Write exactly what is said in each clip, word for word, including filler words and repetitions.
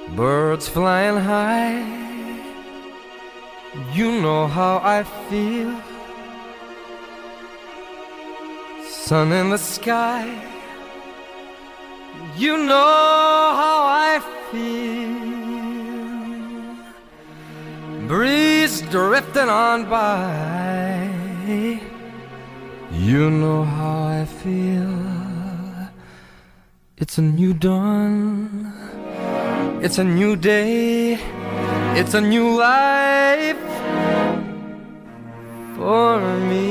Birds flying high, you know how I feel. Sun in the sky, you know how I feel. Breeze drifting on by, you know how I feel. It's a new dawn, it's a new day, it's a new life for me.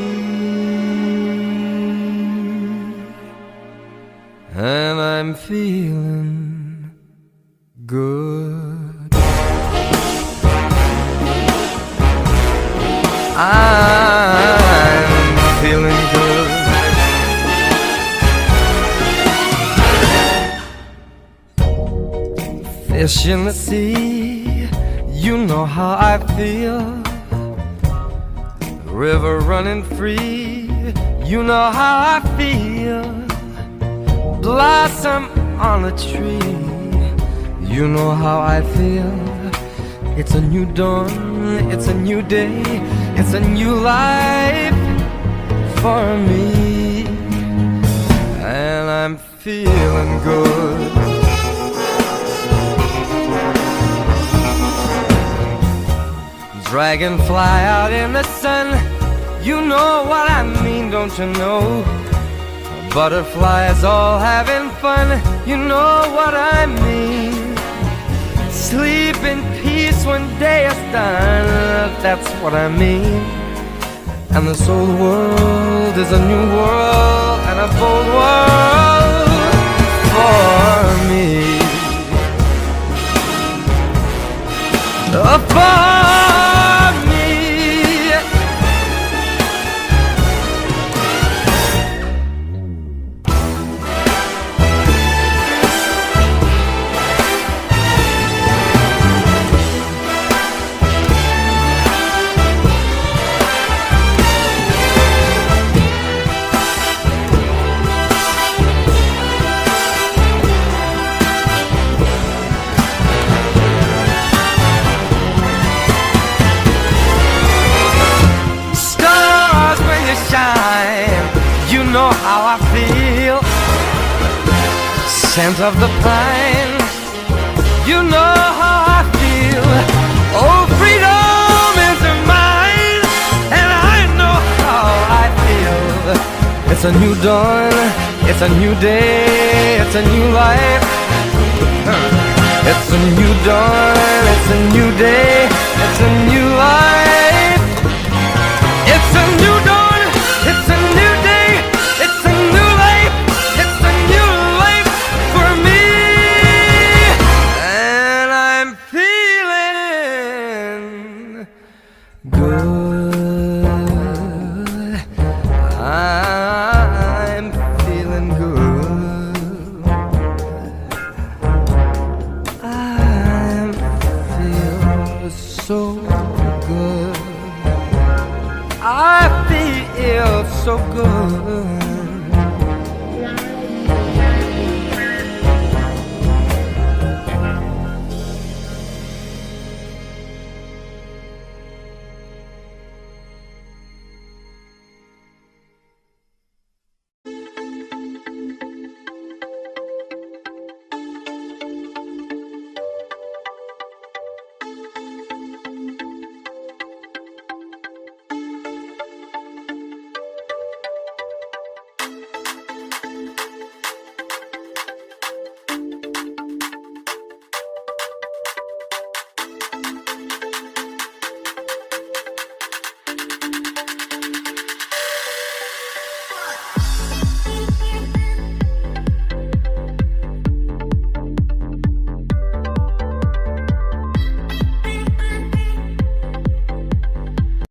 And I'm feeling good. I'm feeling good. Fish in the sea, you know how I feel. River running free, you know how I feel. Blossom on a tree, you know how I feel. It's a new dawn, it's a new day, it's a new life for me. And I'm feeling good. Dragonfly out in the sun, you know what I mean, don't you know? Butterflies all having fun, you know what I mean. Sleep in peace when day is done, that's what I mean. And this old world is a new world and a bold world for me. For you know how I feel. Scent of the pine, you know how I feel. Oh, freedom is mine, and I know how I feel. It's a new dawn, it's a new day, it's a new life. It's a new dawn, it's a new day, it's a new life. It's a new dawn, it's a new day, it's a new life, it's a new life for me. And I'm feeling good. I'm feeling good. I'm feeling so good. I feel so good.